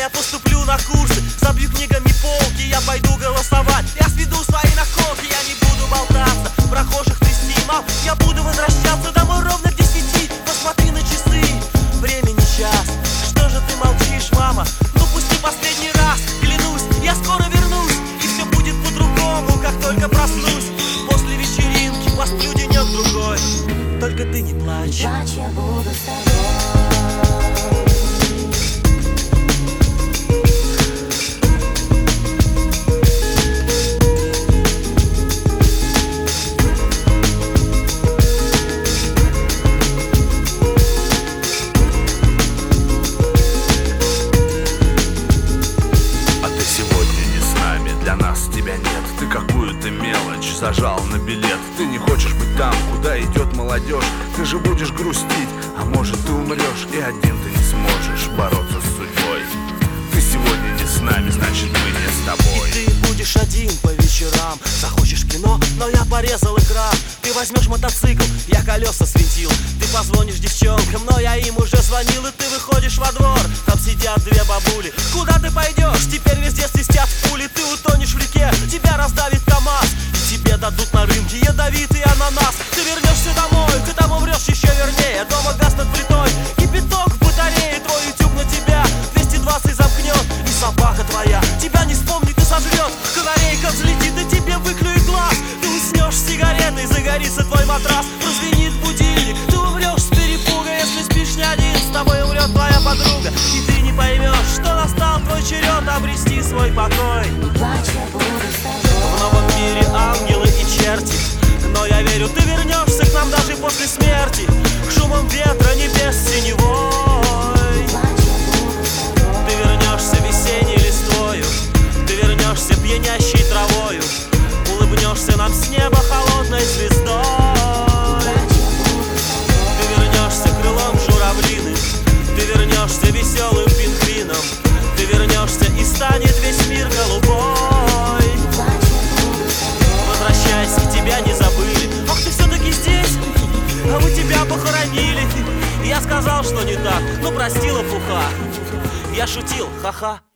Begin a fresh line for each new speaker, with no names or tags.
я поступлю на курсы, забью книгами полки, я пойду голосовать. Я сведу свои наколки, я не буду болтаться, прохожих трясти, мам, я буду возвращаться домой ровно к 10. Посмотри на часы, времени час. Что же ты молчишь, мама? Ну пусти последний раз, клянусь, я скоро вернусь, и все будет по-другому, как только проснусь. После вечеринки посплю денек-другой, только ты не плачь.
Плачь, я буду с тобой.
Для нас тебя нет, ты какую-то мелочь зажал на билет. Ты не хочешь быть там, куда идет молодежь. Ты же будешь грустить, а может ты умрешь, и один ты не сможешь бороться с судьбой. Ты сегодня не с нами, значит мы не с тобой.
И ты будешь один по вечерам. Захочешь кино, но я порезал экран. Ты возьмешь мотоцикл, я колеса свинтил. Ты позвонишь девчонкам, но я им уже звонил. И ты выходишь во двор, там сидят две бабули. Куда ты пойдешь? Теперь везде свистят пули. Ты утонешь в реке, тебя раздавит КамАЗ. И тебе дадут на рынке ядовитый ананас. Ты вернешься домой, ты там умрешь еще вернее. Дома газ над плитой, кипяток в батарее. Твой утюг на тебя 220 замкнет. И собака твоя тебя не вспомнит и сожрет. Канарейка взлетит и тебе выклюет глаз. Ты уснешь с сигаретой, загорится твой матрас. Прозвенит будильник, ты умрешь с перепуга. Если спишь не один, с тобой умрет твоя подруга. И ты не поймешь, что настал твой черед обрести свой покой.
Плачь, я буду с тобой.
В новом мире ангелы и черти, но я верю, ты вернешься к нам даже после смерти. К шумам ветра небес синевой.
Плачь, я буду с тобой.
Ты вернешься весенней листвою, ты вернешься пьянящей травою, улыбнешься нам с неба холодной звездой. Ты вернешься крылом журавлиным, ты вернешься веселым пингвином. Ты вернешься и станет весь мир голубой. Возвращайся, тебя не забыли. Ах, ты все-таки здесь, а мы тебя похоронили. Я сказал, что не так, но простила пуха. Я шутил, ха-ха.